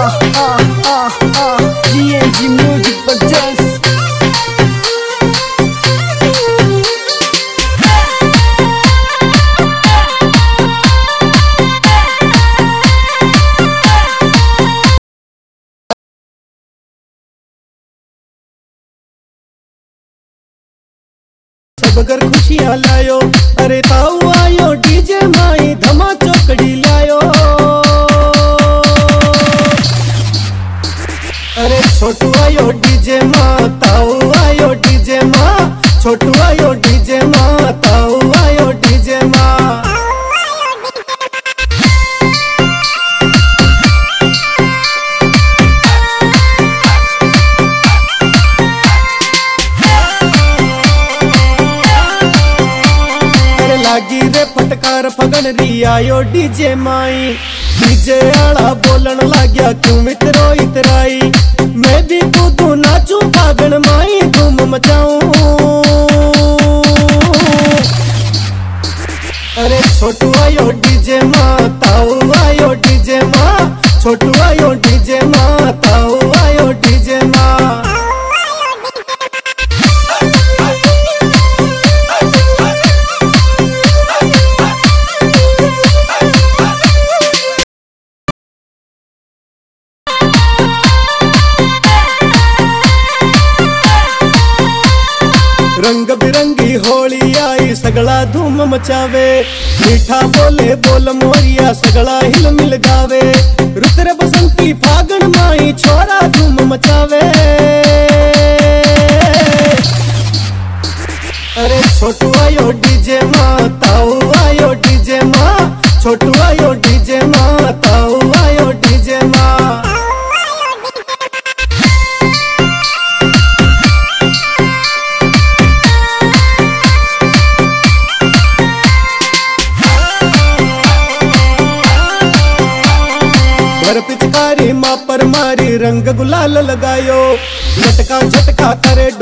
GNG Music Purchase। सब घर खुशियां लायो, अरे ताऊ आयो डीजे माई धमा चौकड़ी लायो। अरे छोटू आयो डीजे माँ, ताऊ आयो डीजे माँ, छोटू आयो डीजे माँ, ताऊ आयो डीजे माँ। लागी रे फटकार फगन री आयो डीजे माई, डीजे आला बोलन लाग्या क्यों मित्रो इतराई। मैं भी कूदू नाचू फागन माई धूम मचाऊं। अरे छोटू आयो डीजे माँ, ताऊ आयो डीजे माँ, छोटू आयो डीजे माँ, ताऊ आयो डीजे माँ। रंग बिरंगी होली आई सगला धूम मचावे, मीठा बोले बोल मोरिया सगला हिल मिल गावे। रुद्र बसंती फागण माई छोरा धूम मचावे। अरे छोटू आयो डीजे माँ, ताऊ आयो डीजे माँ, छोटू आयो डीजे माँ, ताऊ आयो डीजे माँ। पिचकारी माँ पर मारी रंग गुलाल लगायो, लटका झटका करे